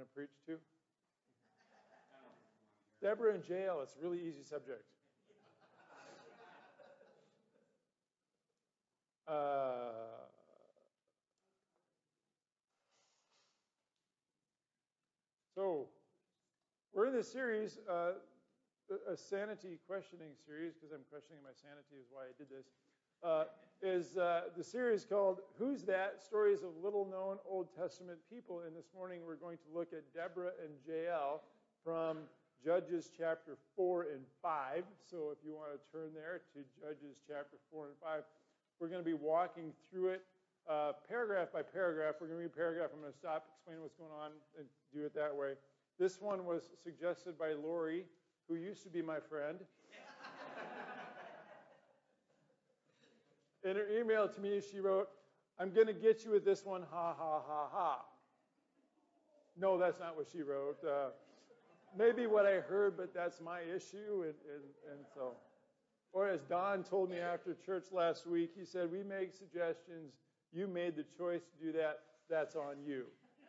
to preach to? Deborah and Jael, it's a really easy subject. So, we're in this series, a sanity questioning series, because I'm questioning my sanity is why I did this, is the series called Who's That? Stories of Little-Known Old Testament People. And this morning we're going to look at Deborah and Jael from Judges chapter 4 and 5. So if you want to turn there to Judges chapter 4 and 5, we're going to be walking through it paragraph by paragraph. We're going to read a paragraph. I'm going to stop, explain what's going on, and do it that way. This one was suggested by Lori, who used to be my friend. In her email to me, she wrote, "I'm going to get you with this one, ha, ha, ha, ha." No, that's not what she wrote. Maybe what I heard, but that's my issue. And so, or as Don told me after church last week, he said, "We make suggestions. You made the choice to do that. That's on you."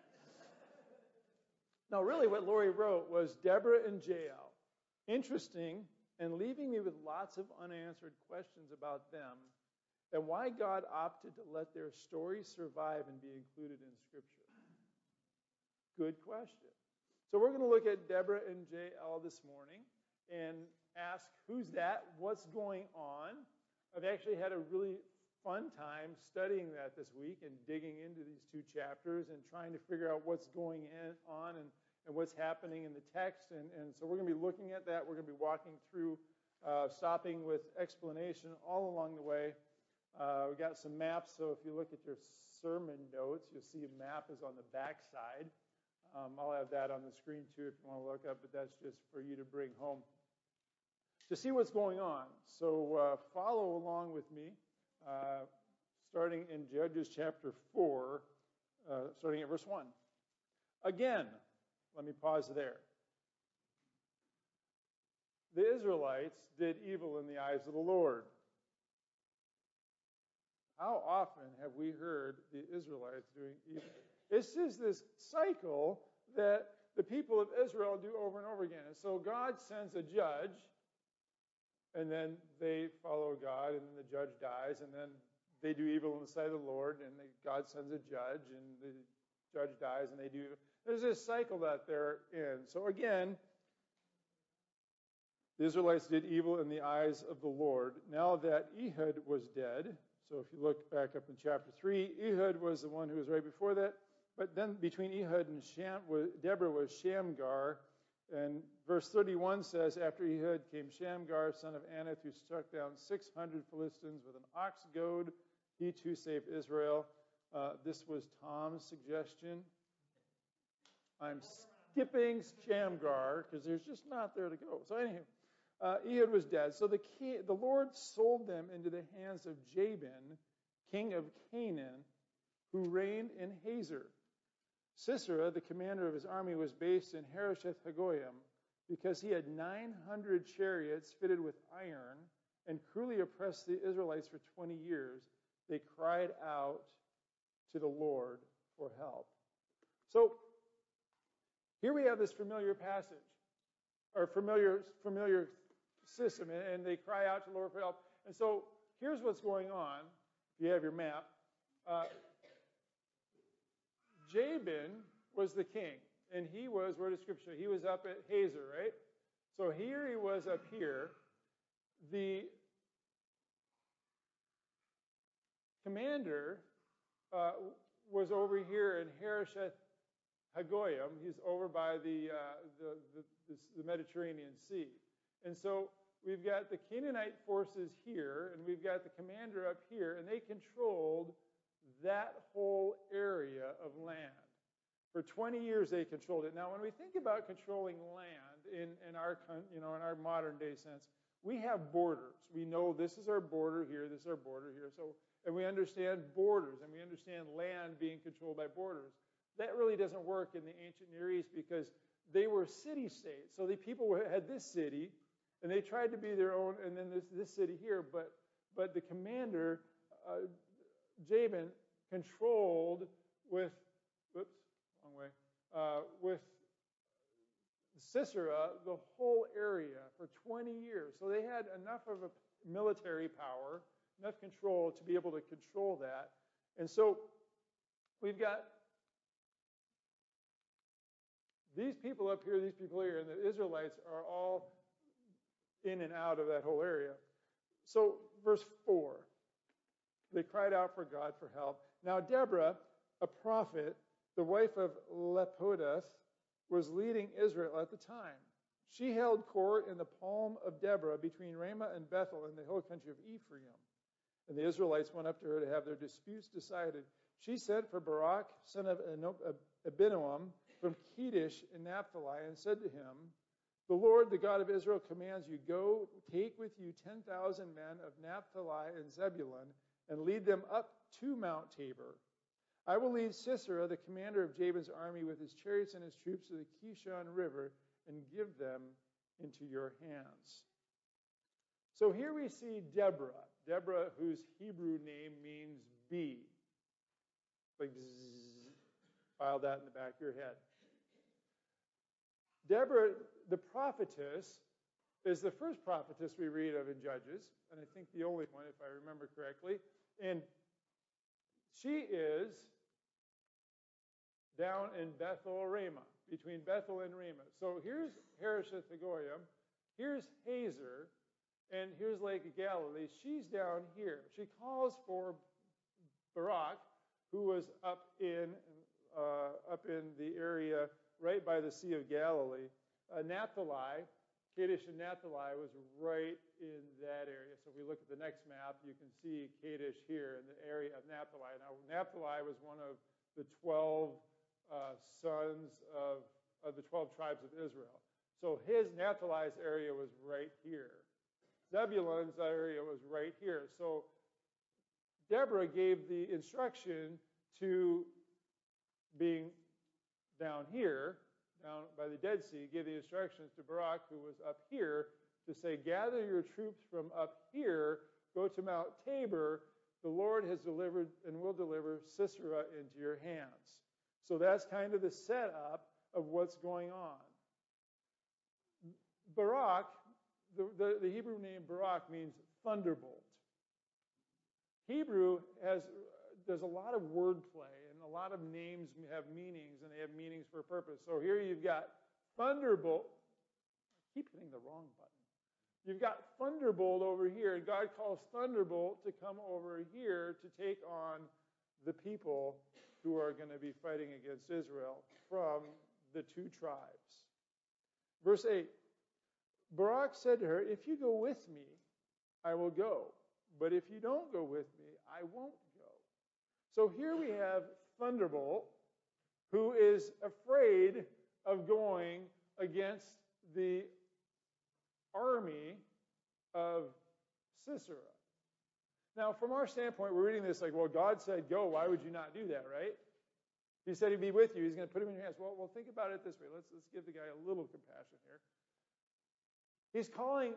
Now, really what Lori wrote was Deborah and Jael. Interesting, and leaving me with lots of unanswered questions about them and why God opted to let their story survive and be included in Scripture. Good question. So we're going to look at Deborah and Jael this morning and ask, who's that? What's going on? I've actually had a really fun time studying that this week and digging into these two chapters and trying to figure out what's going on and what's happening in the text. And so we're going to be looking at that. We're going to be walking through, stopping with explanation all along the way. We got some maps, so if you look at your sermon notes, you'll see a map is on the back side. I'll have that on the screen too if you want to look up, but that's just for you to bring home to see what's going on. So follow along with me, starting in Judges chapter 4, starting at verse 1. Again, let me pause there. The Israelites did evil in the eyes of the Lord. How often have we heard the Israelites doing evil? It's just this cycle that the people of Israel do over and over again. And so God sends a judge, and then they follow God, and then the judge dies, and then they do evil in the sight of the Lord, and God sends a judge, and the judge dies, and they do evil. There's this cycle that they're in. So again, the Israelites did evil in the eyes of the Lord. Now that Ehud was dead, so if you look back up in chapter 3, Ehud was the one who was right before that. But then between Ehud and Deborah was Shamgar. And verse 31 says, after Ehud came Shamgar, son of Anath, who struck down 600 Philistines with an ox goad. He too saved Israel. This was Tom's suggestion. I'm skipping Shamgar because there's just not there to go. So anyhow, Ehud was dead. So the Lord sold them into the hands of Jabin, king of Canaan, who reigned in Hazor. Sisera, the commander of his army, was based in Harosheth Hagoyim because he had 900 chariots fitted with iron and cruelly oppressed the Israelites for 20 years. They cried out to the Lord for help. So here we have this familiar passage, or familiar system, and they cry out to the Lord for help. And so here's what's going on, if you have your map. Jabin was the king, and he was, where does Scripture say? He was up at Hazor, right? So here he was up here. The commander was over here in Harosheth Hagoyim. He's over by the Mediterranean Sea. And so we've got the Canaanite forces here, and we've got the commander up here, and they controlled that whole area of land. For 20 years they controlled it. Now, when we think about controlling land in our modern day sense, we have borders. We know this is our border here, this is our border here. And we understand borders, and we understand land being controlled by borders. That really doesn't work in the ancient Near East because they were city-states. So the people had this city, and they tried to be their own, and then this city here. But the commander, Jabin, controlled with, with Sisera the whole area for 20 years. So they had enough of a military power, enough control to be able to control that. And so we've got these people up here, these people here, and the Israelites are all in and out of that whole area. So verse 4, they cried out for God for help. Now Deborah, a prophet, the wife of Lapidoth, was leading Israel at the time. She held court in the palm of Deborah between Ramah and Bethel in the hill country of Ephraim. And the Israelites went up to her to have their disputes decided. She sent for Barak, son of Abinoam, from Kedesh in Naphtali, and said to him, "The Lord, the God of Israel, commands you, go, take with you 10,000 men of Naphtali and Zebulun, and lead them up to Mount Tabor. I will lead Sisera, the commander of Jabin's army, with his chariots and his troops to the Kishon River, and give them into your hands." So here we see Deborah, whose Hebrew name means bee. Like zzz, file that in the back of your head. Deborah, the prophetess, is the first prophetess we read of in Judges, and I think the only one, if I remember correctly. And she is down in Bethel Ramah, between Bethel and Ramah. So here's Harosheth Hagoyim, here's Hazer, and here's Lake of Galilee. She's down here. She calls for Barak, who was up in the area right by the Sea of Galilee. Naphtali, Kadesh and Naphtali was right in that area. So if we look at the next map, you can see Kadesh here in the area of Naphtali. Now, Naphtali was one of the 12 sons of the 12 tribes of Israel. So Naphtali's area was right here. Zebulun's area was right here. So Deborah gave the instruction to being down here, down by the Dead Sea, gave the instructions to Barak, who was up here, to say, gather your troops from up here, go to Mount Tabor. The Lord has delivered and will deliver Sisera into your hands. So that's kind of the setup of what's going on. Barak, the Hebrew name Barak means thunderbolt. Hebrew there's a lot of wordplay, and a lot of names have meanings, and they have meanings for a purpose. So here you've got thunderbolt. I keep hitting the wrong button. You've got thunderbolt over here, and God calls thunderbolt to come over here to take on the people who are going to be fighting against Israel from the two tribes. Verse 8, Barak said to her, if you go with me, I will go. But if you don't go with me, I won't go. So here we have Thunderbolt, who is afraid of going against the army of Sisera. Now, from our standpoint, we're reading this like, well, God said go. Why would you not do that, right? He said he'd be with you. He's going to put him in your hands. Well, think about it this way. Let's give the guy a little compassion here. He's calling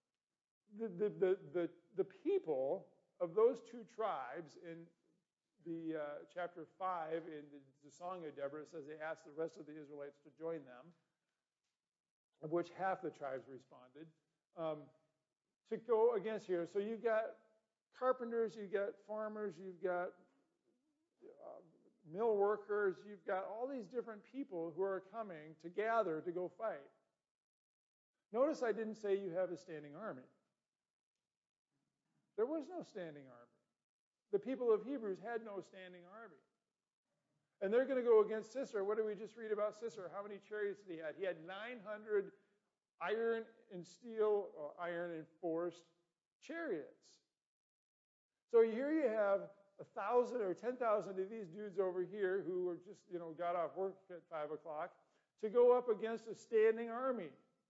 the people of those two tribes in the chapter 5 in the Song of Deborah. It says they asked the rest of the Israelites to join them, of which half the tribes responded, to go against here. So you've got carpenters, you've got farmers, you've got mill workers, you've got all these different people who are coming to gather to go fight. Notice I didn't say you have a standing army. There was no standing army. The people of Hebrews had no standing army. And they're going to go against Sisera. What did we just read about Sisera? How many chariots did he have? He had 900 iron and steel, or iron and forced chariots. So here you have 1,000 or 10,000 of these dudes over here who were just, got off work at 5 o'clock to go up against a standing army.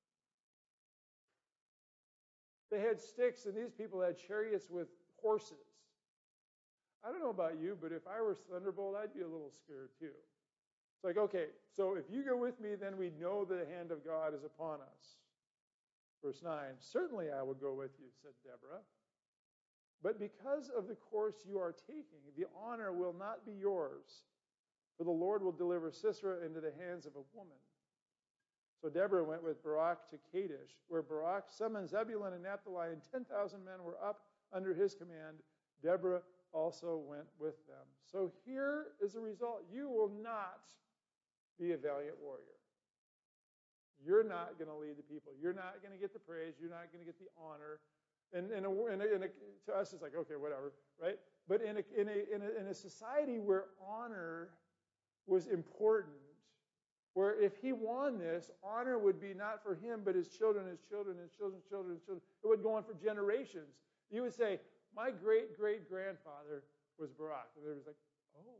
They had sticks, and these people had chariots with horses. I don't know about you, but if I were Thunderbolt, I'd be a little scared too. It's like, okay, so if you go with me, then we know the hand of God is upon us. Verse 9, certainly I will go with you, said Deborah. But because of the course you are taking, the honor will not be yours. For the Lord will deliver Sisera into the hands of a woman. So Deborah went with Barak to Kadesh, where Barak summoned Zebulun and Naphtali, and 10,000 men were up under his command. Deborah also went with them. So here is the result. You will not be a valiant warrior. You're not going to lead the people. You're not going to get the praise. You're not going to get the honor. And to us, it's like, okay, whatever, right? But in a society where honor was important, where if he won this, honor would be not for him, but his children, his children, his children's children, his children. It would go on for generations. You would say, my great-great-grandfather was Barak. And they was like, oh.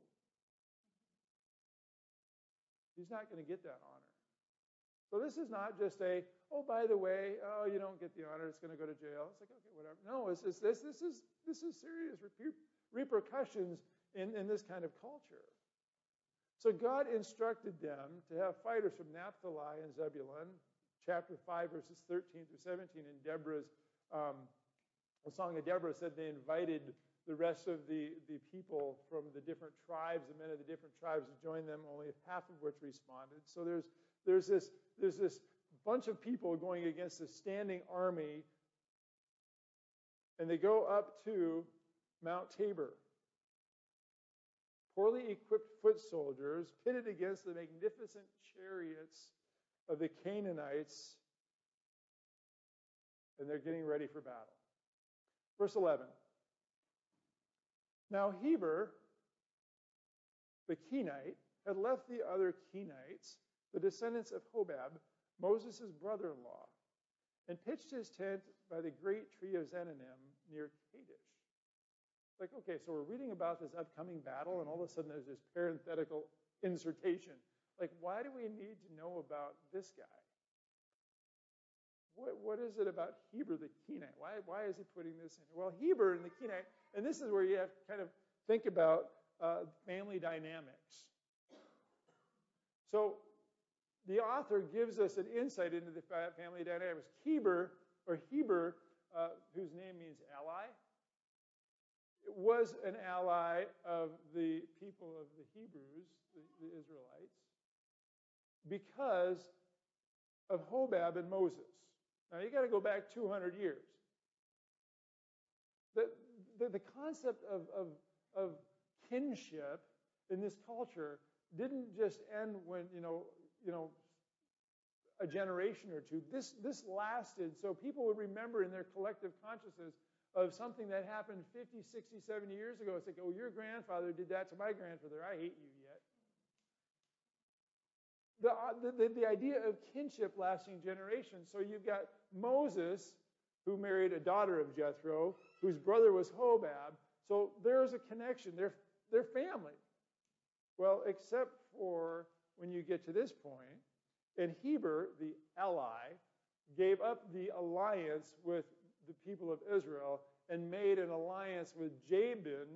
He's not going to get that honor. So this is not just oh, by the way, oh, you don't get the honor, it's going to go to jail. It's like, okay, whatever. No, this is serious repercussions in this kind of culture. So God instructed them to have fighters from Naphtali and Zebulun, chapter 5, verses 13 through 17. In Deborah's, the Song of Deborah said they invited the rest of the people from the different tribes, the men of the different tribes, to join them, only half of which responded. So there's this bunch of people going against a standing army, and they go up to Mount Tabor. Poorly equipped foot soldiers pitted against the magnificent chariots of the Canaanites, and they're getting ready for battle. Verse 11. Now Heber, the Kenite, had left the other Kenites, the descendants of Hobab, Moses' brother-in-law, and pitched his tent by the great tree of Zananim near Kadesh. Like, okay, so we're reading about this upcoming battle, and all of a sudden there's this parenthetical insertion. Like, why do we need to know about this guy? What is it about Heber the Kenite? Why is he putting this in? Well, Heber and the Kenite, and this is where you have to kind of think about family dynamics. So the author gives us an insight into the family dynamics. Heber, whose name means ally, was an ally of the people of the Hebrews, the Israelites, because of Hobab and Moses. Now, you got to go back 200 years. The concept of kinship in this culture didn't just end when, a generation or two. This lasted, so people would remember in their collective consciousness of something that happened 50, 60, 70 years ago. It's like, oh, your grandfather did that to my grandfather. I hate you yet. The idea of kinship lasting generations. So you've got Moses, who married a daughter of Jethro, whose brother was Hobab. So there's a connection. They're family. Well, except for when you get to this point, and Heber, the ally, gave up the alliance with the people of Israel and made an alliance with Jabin,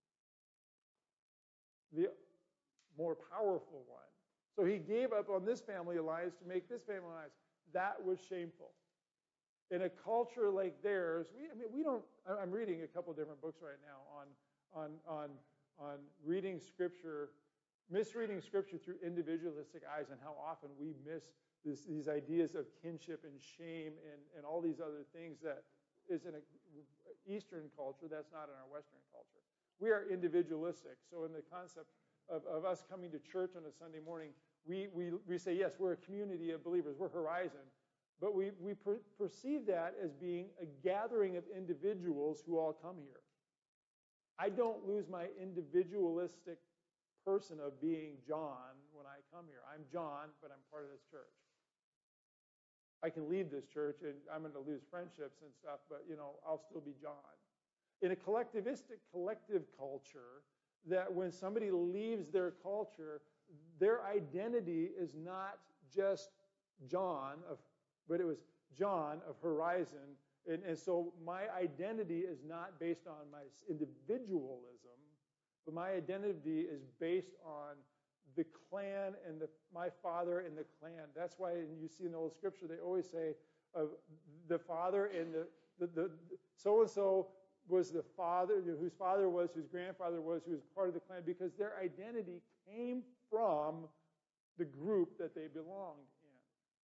the more powerful one. So he gave up on this family alliance to make this family alliance. That was shameful. In a culture like theirs, I'm reading a couple different books right now on reading Scripture, misreading Scripture through individualistic eyes, and how often we miss these ideas of kinship and shame and all these other things that is in an Eastern culture that's not in our Western culture. We are individualistic. So in the concept of us coming to church on a Sunday morning, we say, yes, we're a community of believers. We're Horizon. But we perceive that as being a gathering of individuals who all come here. I don't lose my individualistic person of being John when I come here. I'm John, but I'm part of this church. I can leave this church and I'm going to lose friendships and stuff, but I'll still be John. In a collectivistic collective culture, that when somebody leaves their culture, their identity is not just John, but it was John of Horizon. And so my identity is not based on my individualism, but my identity is based on the clan and my father and the clan. That's why you see in the Old Scripture, they always say of the father and the so-and-so, was the father, whose father was, whose grandfather was, who was part of the clan, because their identity came from the group that they belonged in.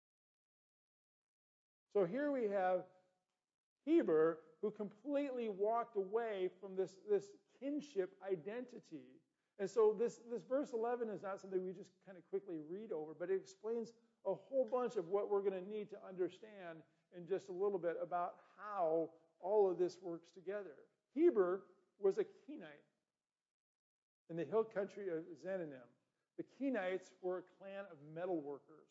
So here we have Heber, who completely walked away from this kinship identity. And so this verse 11 is not something we just kind of quickly read over, but it explains a whole bunch of what we're going to need to understand in just a little bit about how all of this works together. Heber was a Kenite in the hill country of Zananim. The Kenites were a clan of metal workers.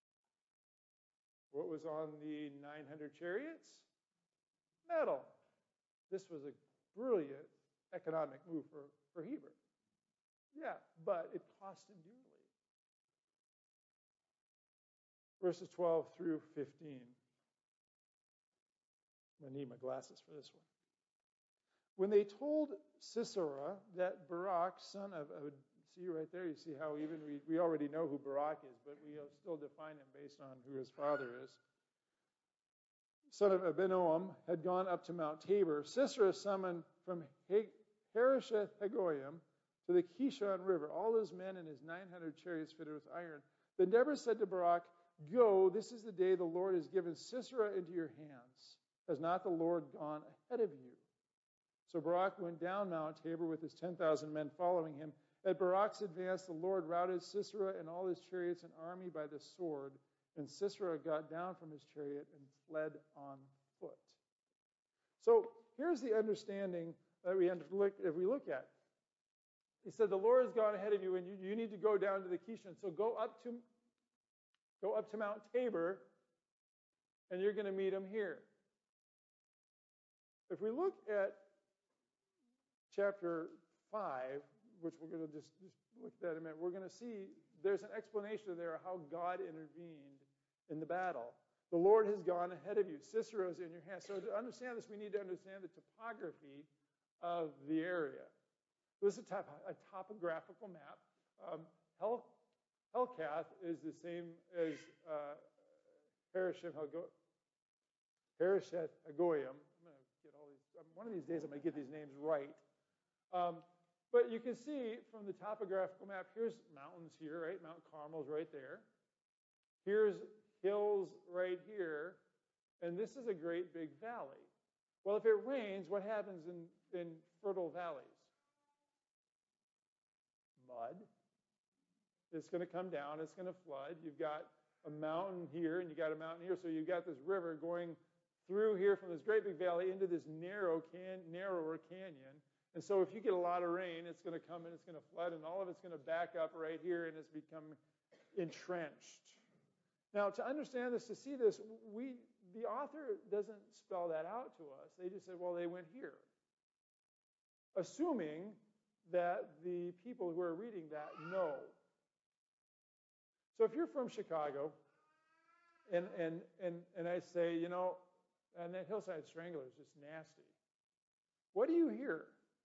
What was on the 900 chariots? Metal. This was a brilliant economic move for Heber. Yeah, but it cost him dearly. Verses 12 through 15. I'm going to need my glasses for this one. When they told Sisera that Barak, son of, see right there, you see how even we already know who Barak is, but we still define him based on who his father is. Son of Abinoam had gone up to Mount Tabor. Sisera summoned from Harosheth Hagoyim to the Kishon River all his men and his 900 chariots fitted with iron. Then Deborah said to Barak, "Go, this is the day the Lord has given Sisera into your hands. Has not the Lord gone ahead of you?" So Barak went down Mount Tabor with his 10,000 men following him. At Barak's advance, the Lord routed Sisera and all his chariots and army by the sword, and Sisera got down from his chariot and fled on foot. So here's the understanding that we look at. He said, the Lord has gone ahead of you, and you need to go down to the Kishon. So go up to Mount Tabor, and you're going to meet him here. If we look at chapter 5, which we're going to just look at in a minute, we're going to see there's an explanation there of how God intervened in the battle. The Lord has gone ahead of you. Sisera is in your hands. So to understand this, we need to understand the topography of the area. This is a topographical map. Helkath is the same as Harosheth Hagoyim. I'm going to get all these. One of these days, I'm going to get these names right. But you can see from the topographical map, here's mountains here, right? Mount Carmel's right there. Here's hills right here. And this is a great big valley. Well, if it rains, what happens in fertile valleys? Mud. It's going to come down. It's going to flood. You've got a mountain here, and you've got a mountain here. So you've got this river going through here from this great big valley into this narrower canyon. And so if you get a lot of rain, it's going to come and it's going to flood, and all of it's going to back up right here, and it's become entrenched. Now, to understand this, to see this, the author doesn't spell that out to us. They just said, well, they went here, assuming that the people who are reading that know. So if you're from Chicago, and I say, and that Hillside Strangler is just nasty, what do you hear?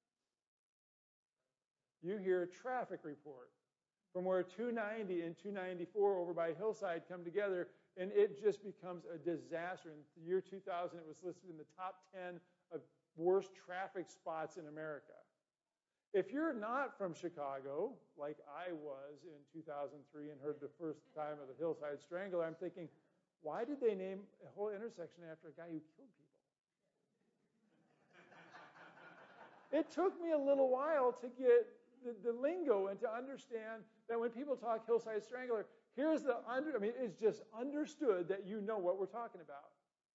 You hear a traffic report from where 290 and 294 over by Hillside come together, and it just becomes a disaster. In the year 2000, it was listed in the top 10 of worst traffic spots in America. If you're not from Chicago, like I was in 2003 and heard the first time of the Hillside Strangler, I'm thinking, why did they name a whole intersection after a guy who killed people? It took me a little while to get the lingo and to understand that when people talk Hillside Strangler, it's just understood that you know what we're talking about.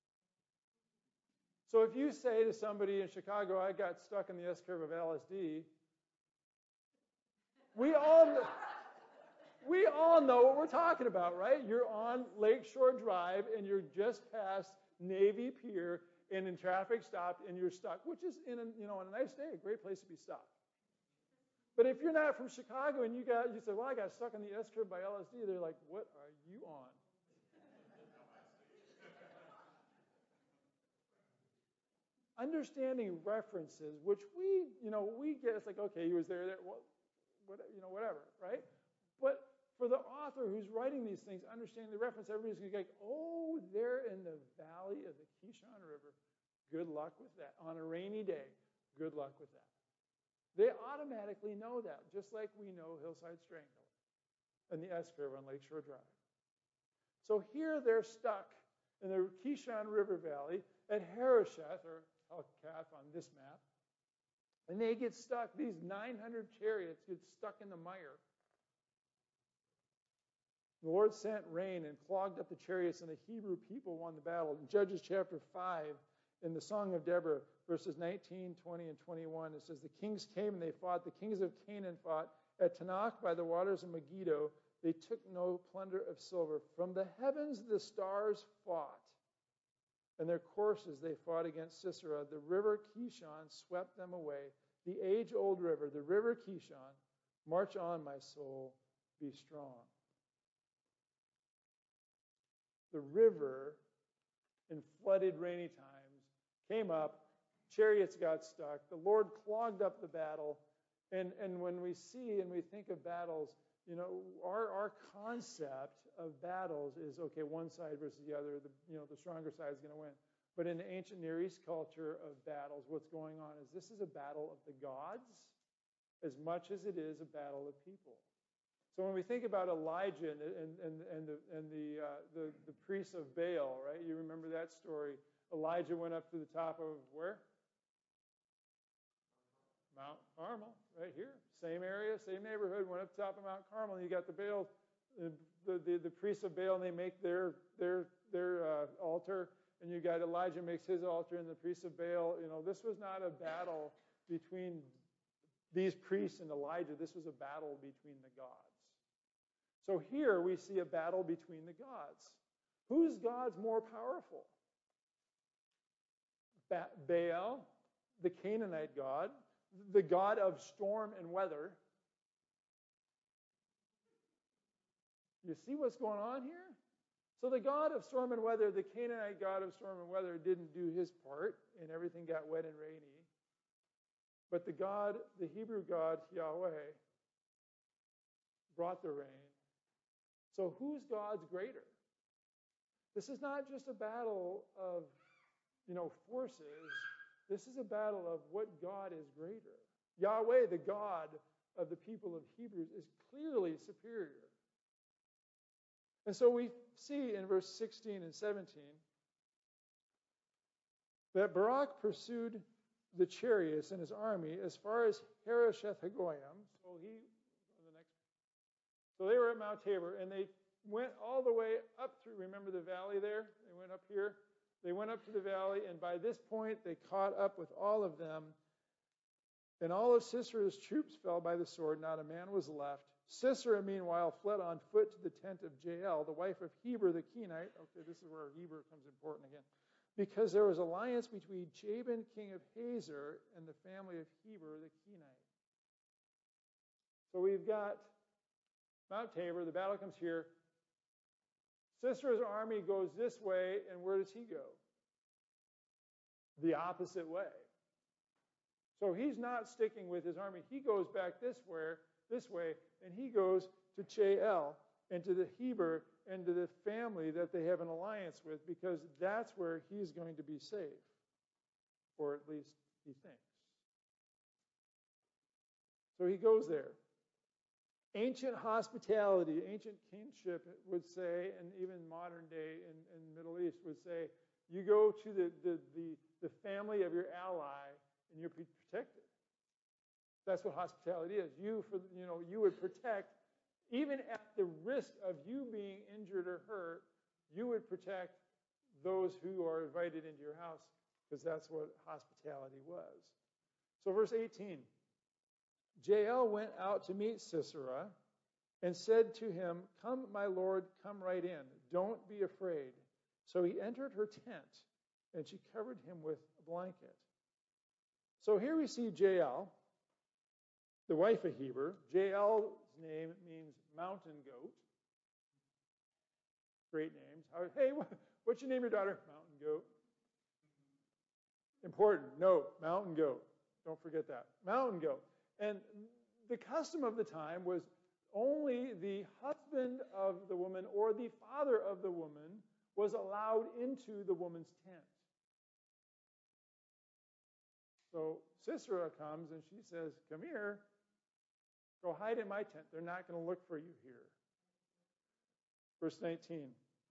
So if you say to somebody in Chicago, I got stuck in the S-curve of LSD, we all know what we're talking about, right? You're on Lakeshore Drive, and you're just past Navy Pier, and in traffic stopped, and you're stuck, which is, on a nice day, a great place to be stopped. But if you're not from Chicago and you say, well, I got stuck on the S-curve by LSD, they're like, what are you on? Understanding references, which we get, it's like, okay, he was there, whatever, right? But for the author who's writing these things, understanding the reference, everybody's going to be like, oh, they're in the valley of the Kishon River. Good luck with that. On a rainy day, good luck with that. They automatically know that, just like we know Hillside Strangler and the S curve on Lakeshore Drive. So here they're stuck in the Kishon River Valley at Harosheth, or Helkath on this map, and they get stuck. These 900 chariots get stuck in the mire. The Lord sent rain and clogged up the chariots, and the Hebrew people won the battle. In Judges chapter 5, in the Song of Deborah, verses 19, 20, and 21, it says, the kings came and they fought. The kings of Canaan fought. At Tanakh by the waters of Megiddo, they took no plunder of silver. From the heavens the stars fought. In their courses they fought against Sisera. The river Kishon swept them away. The age-old river, the river Kishon, march on, my soul, be strong. The river, in flooded rainy times, came up. Chariots got stuck. The Lord clogged up the battle. And when we see and we think of battles, our concept of battles is, okay, one side versus the other. The stronger side is going to win. But in the ancient Near East culture of battles, what's going on is this is a battle of the gods as much as it is a battle of people. So when we think about Elijah and the priests of Baal, right? You remember that story. Elijah went up to the top of where? Mount Carmel, right here. Same area, same neighborhood. Went up top of Mount Carmel, and you got the Baal, the priests of Baal, and they make their altar. And you got Elijah makes his altar, and the priests of Baal. This was not a battle between these priests and Elijah. This was a battle between the gods. So here we see a battle between the gods. Whose God's more powerful? Baal, the Canaanite god, the god of storm and weather. You see what's going on here? So the god of storm and weather, the Canaanite god of storm and weather, didn't do his part, and everything got wet and rainy. But the Hebrew God, Yahweh, brought the rain. So whose God's greater? This is not just a battle of, forces. This is a battle of what God is greater. Yahweh, the God of the people of Hebrews, is clearly superior. And so we see in verse 16 and 17 that Barak pursued the chariots and his army as far as Harosheth Hagoyim. So they were at Mount Tabor, and they went all the way up through, remember the valley there? They went up here. They went up to the valley, and by this point they caught up with all of them. And all of Sisera's troops fell by the sword. Not a man was left. Sisera, meanwhile, fled on foot to the tent of Jael, the wife of Heber the Kenite. Okay, this is where Heber becomes important again. Because there was alliance between Jabin, king of Hazor, and the family of Heber the Kenite. So we've got Mount Tabor, the battle comes here. Sisera's army goes this way, and where does he go? The opposite way. So he's not sticking with his army. He goes back this way, and he goes to Jael and to the Heber and to the family that they have an alliance with, because that's where he's going to be safe, or at least he thinks. So he goes there. Ancient hospitality, ancient kinship would say, and even modern day in Middle East would say, you go to the family of your ally and you're protected. That's what hospitality is. You would protect, even at the risk of you being injured or hurt, you would protect those who are invited into your house, because that's what hospitality was. So verse 18. Jael went out to meet Sisera and said to him, "Come, my lord, come right in. Don't be afraid." So he entered her tent, and she covered him with a blanket. So here we see Jael, the wife of Heber. Jael's name means mountain goat. Great names. Hey, what's your name, your daughter? Mountain goat. Important. Note, mountain goat. Don't forget that. Mountain goat. And the custom of the time was only the husband of the woman or the father of the woman was allowed into the woman's tent. So Sisera comes and she says, come here, go hide in my tent. They're not going to look for you here. Verse 19.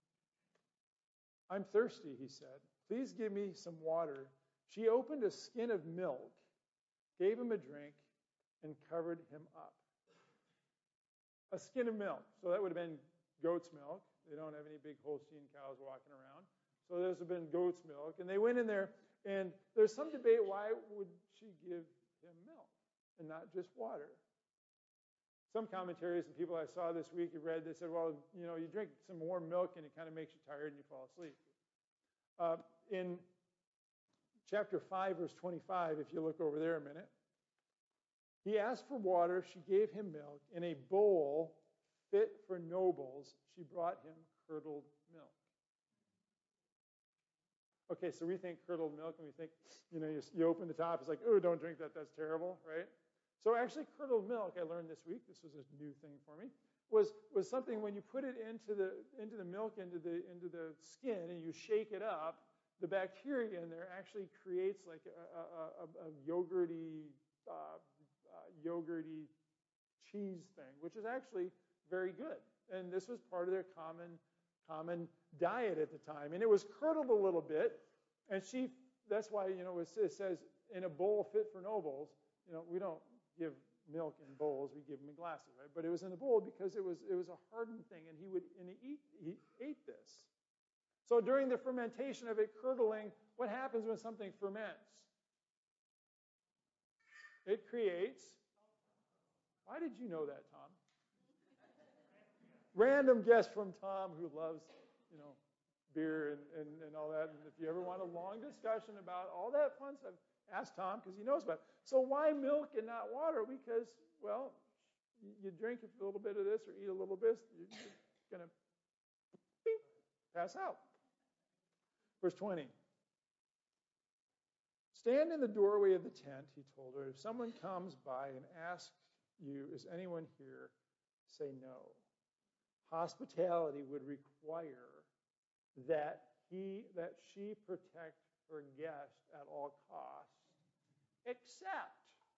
I'm thirsty, he said. Please give me some water. She opened a skin of milk, gave him a drink, and covered him up. A skin of milk. So that would have been goat's milk. They don't have any big Holstein cows walking around. So this would have been goat's milk. And they went in there, and there's some debate, why would she give him milk and not just water? Some commentaries and people I saw this week who read, they said, well, you drink some warm milk and it kind of makes you tired and you fall asleep. In chapter 5, verse 25, if you look over there a minute, he asked for water. She gave him milk. In a bowl fit for nobles, she brought him curdled milk. Okay, so we think curdled milk, and we think, you open the top, it's like, oh, don't drink that, that's terrible, right? So actually, curdled milk, I learned this week, this was a new thing for me, was something when you put it into the milk, into the skin, and you shake it up, the bacteria in there actually creates like a yogurty cheese thing, which is actually very good. And this was part of their common diet at the time. And it was curdled a little bit, and that's why, it says in a bowl fit for nobles. We don't give milk in bowls, we give them in glasses, right? But it was in a bowl because it was a hardened thing, and he ate this. So during the fermentation of it curdling, what happens when something ferments? It creates. Why did you know that, Tom? Random guess from Tom, who loves, beer and all that. And if you ever want a long discussion about all that fun stuff, ask Tom, because he knows about it. So why milk and not water? Because, well, you drink a little bit of this or eat a little bit, you're going to pass out. Verse 20. Stand in the doorway of the tent, he told her. If someone comes by and asks you, is anyone here? Say no. Hospitality would require that she protect her guest at all costs, except,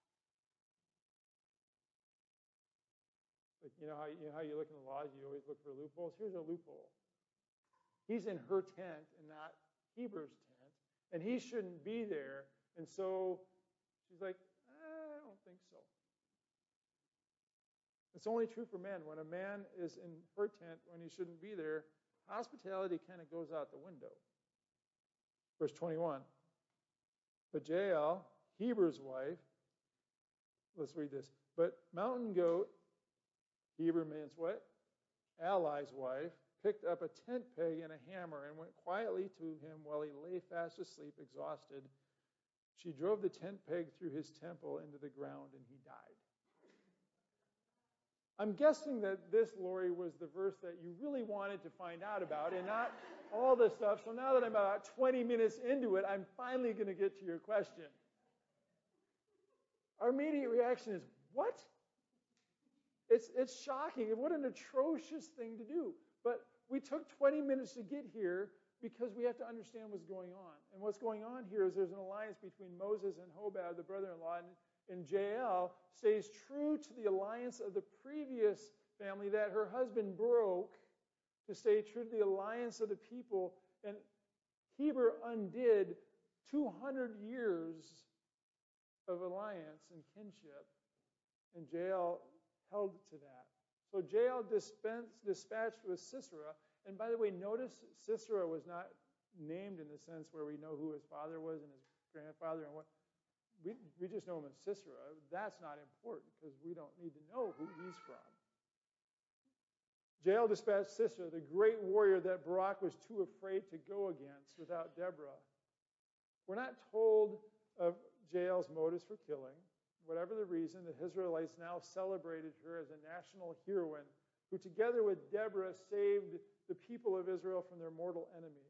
like how you look in the laws, you always look for loopholes. Here's a loophole. He's in her tent and not Heber's tent, and he shouldn't be there. And so she's like, I don't think so. It's only true for men. When a man is in her tent when he shouldn't be there, hospitality kind of goes out the window. Verse 21. But Jael, Heber's wife, let's read this. But Mountain Goat, Heber means what? Ally's wife, picked up a tent peg and a hammer and went quietly to him while he lay fast asleep, exhausted. She drove the tent peg through his temple into the ground, and he died. I'm guessing that this, Lori, was the verse that you really wanted to find out about and not all this stuff. So now that I'm about 20 minutes into it, I'm finally going to get to your question. Our immediate reaction is, what? It's shocking. What an atrocious thing to do. But we took 20 minutes to get here because we have to understand what's going on. And what's going on here is there's an alliance between Moses and Hobab, the brother-in-law, and Jael stays true to the alliance of the previous family that her husband broke, to stay true to the alliance of the people. And Heber undid 200 years of alliance and kinship, and Jael held to that. So Jael dispatched with Sisera. And by the way, notice Sisera was not named in the sense where we know who his father was and his grandfather and what. We just know him as Sisera. That's not important because we don't need to know who he's from. Jael dispatched Sisera, the great warrior that Barak was too afraid to go against without Deborah. We're not told of Jael's motives for killing. Whatever the reason, the Israelites now celebrated her as a national heroine who, together with Deborah, saved the people of Israel from their mortal enemy.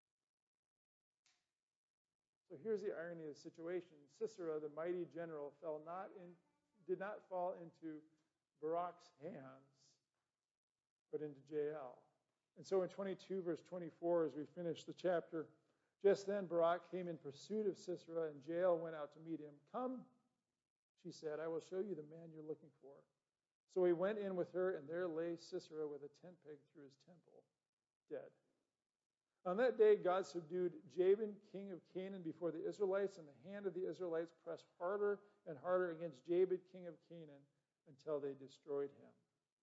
So here's the irony of the situation. Sisera, the mighty general, did not fall into Barak's hands, but into Jael. And so in 22, verse 24, as we finish the chapter, Just then Barak came in pursuit of Sisera, and Jael went out to meet him. "Come," she said, "I will show you the man you're looking for." So he went in with her, and there lay Sisera with a tent peg through his temple, dead. On that day, God subdued Jabin, king of Canaan, before the Israelites, and the hand of the Israelites pressed harder and harder against Jabin, king of Canaan, until they destroyed him.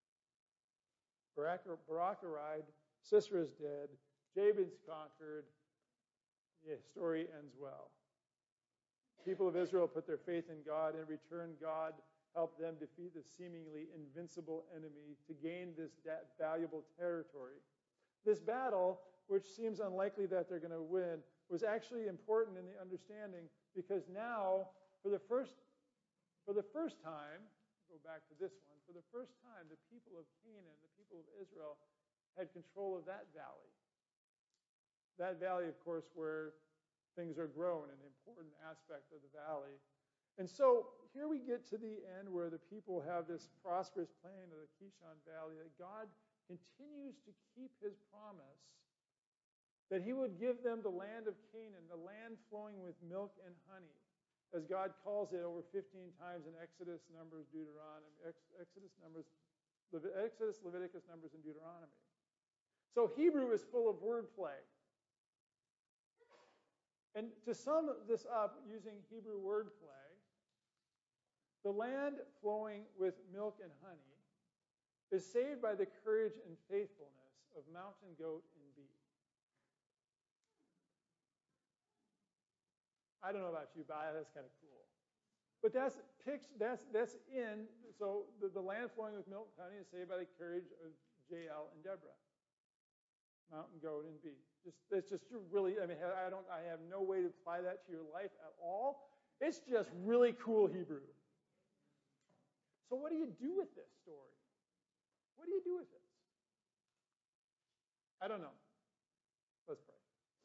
Barak arrived, Sisera's dead, Jabin's conquered. The story ends well. People of Israel put their faith in God. In return, God helped them defeat the seemingly invincible enemy to gain this valuable territory. This battle, which seems unlikely that they're going to win, was actually important in the understanding, because now, for the first time, go back to this one, for the first time, the people of Canaan, the people of Israel, had control of that valley. That valley, of course, where things are grown, an important aspect of the valley. And so here we get to the end where the people have this prosperous plain of the Kishon Valley, that God continues to keep his promise that he would give them the land of Canaan, the land flowing with milk and honey, as God calls it over 15 times in Exodus, Numbers, Deuteronomy, Exodus, Leviticus, Numbers, and Deuteronomy. So Hebrew is full of wordplay. And to sum this up using Hebrew wordplay, the land flowing with milk and honey is saved by the courage and faithfulness of mountain goat and bee. I don't know about you, but that's kind of cool. But that's in, so the land flowing with milk and honey is saved by the courage of Jael and Deborah. Mountain goat and bee. It's just really, I have no way to apply that to your life at all. It's just really cool Hebrew. So what do you do with this story? What do you do with this? I don't know. Let's pray.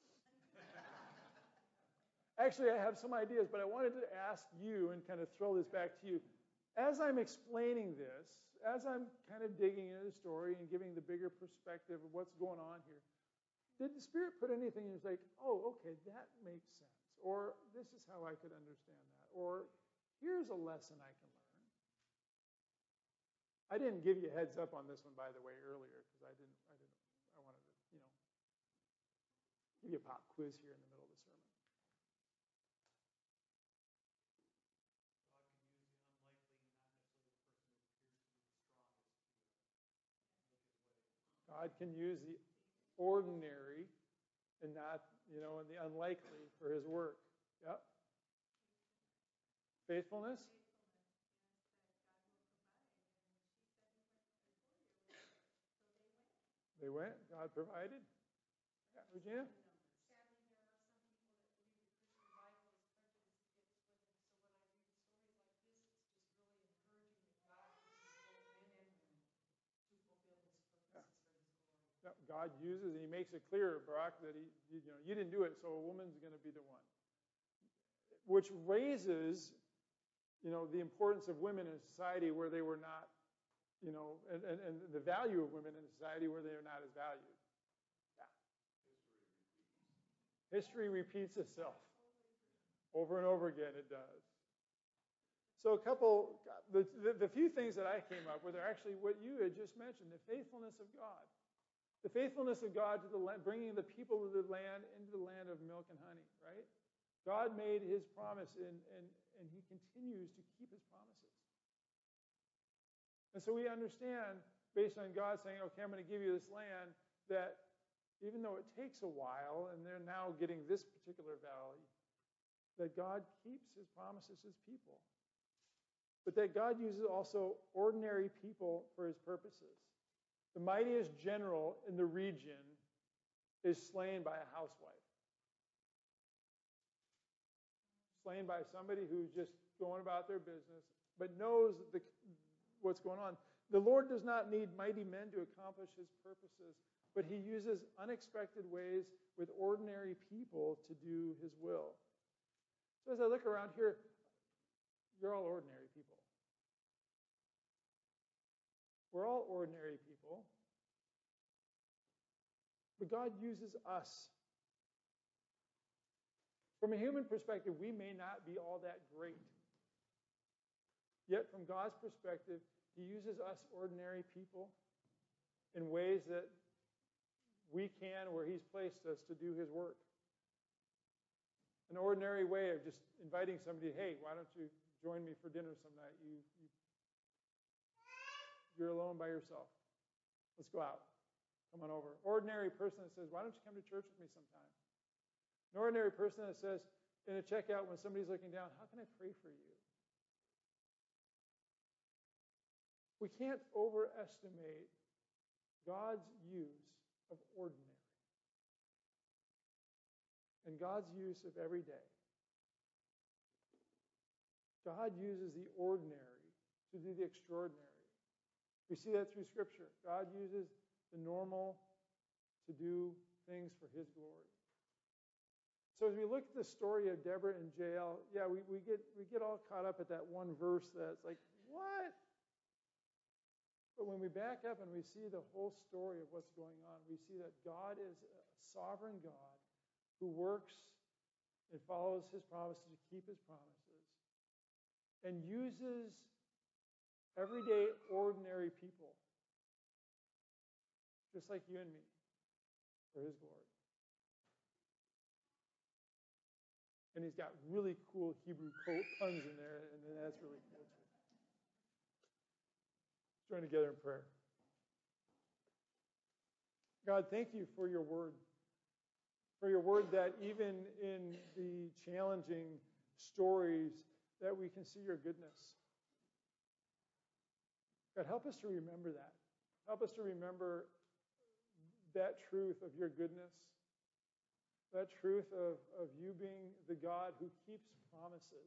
Actually, I have some ideas, but I wanted to ask you and kind of throw this back to you. As I'm explaining this, as I'm kind of digging into the story and giving the bigger perspective of what's going on here, did the Spirit put anything in you like, oh, okay, that makes sense, or this is how I could understand that, or here's a lesson I can learn? I didn't give you a heads up on this one, by the way, earlier, because I wanted to, give you a pop quiz here in the middle of the sermon. God can use the ordinary and not, and the unlikely for his work. Yep. Faithfulness. They went. God provided. Yeah, Regina? God uses, and he makes it clear, Barak, that you didn't do it, so a woman's going to be the one. Which raises, the importance of women in a society where they were not, and the value of women in a society where they are not as valued. Yeah. History repeats itself. Over and over again, it does. So the few things that I came up with are actually what you had just mentioned, the faithfulness of God. The faithfulness of God to the land, bringing the people of the land into the land of milk and honey, right? God made his promise, and he continues to keep his promises. And so we understand, based on God saying, okay, I'm going to give you this land, that even though it takes a while, and they're now getting this particular valley, that God keeps his promises to his people. But that God uses also ordinary people for his purposes. The mightiest general in the region is slain by a housewife. Slain by somebody who's just going about their business, but knows what's going on. The Lord does not need mighty men to accomplish his purposes, but he uses unexpected ways with ordinary people to do his will. So as I look around here, you're all ordinary people. We're all ordinary people. But God uses us From a human perspective, we may not be all that great. Yet from God's perspective, He uses us ordinary people in ways that we can, where He's placed us to do His work. An ordinary way of just inviting somebody, hey, why don't you join me for dinner some night? You're alone by yourself. Let's go out. Come on over. Ordinary person that says, why don't you come to church with me sometime? An ordinary person that says in a checkout when somebody's looking down, how can I pray for you? We can't overestimate God's use of ordinary and God's use of every day. God uses the ordinary to do the extraordinary. We see that through Scripture. God uses the normal to do things for His glory. So as we look at the story of Deborah and Jael, we get all caught up at that one verse that's like, what? But when we back up and we see the whole story of what's going on, we see that God is a sovereign God who works and follows His promises to keep His promises and uses everyday, ordinary people, just like you and me, for His glory. And He's got really cool Hebrew puns in there, and that's really cool too. Let's join together in prayer. God, thank you for your word. For your word that even in the challenging stories that we can see your goodness. God, help us to remember that. Help us to remember that truth of your goodness. That truth of you being the God who keeps promises.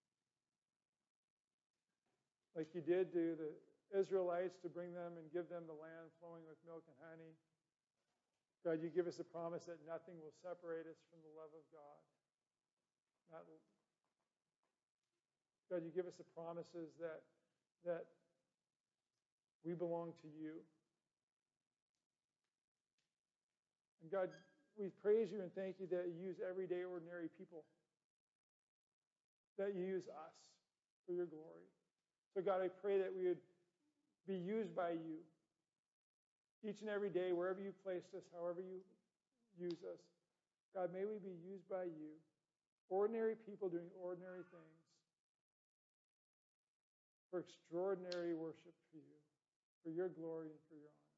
Like you did to the Israelites to bring them and give them the land flowing with milk and honey. God, you give us a promise that nothing will separate us from the love of God. God, you give us the promises that we belong to you. And God, we praise you and thank you that you use everyday ordinary people. That you use us for your glory. So God, I pray that we would be used by you each and every day, wherever you placed us, however you use us. God, may we be used by you. Ordinary people doing ordinary things for extraordinary worship for you, for your glory and for your honor.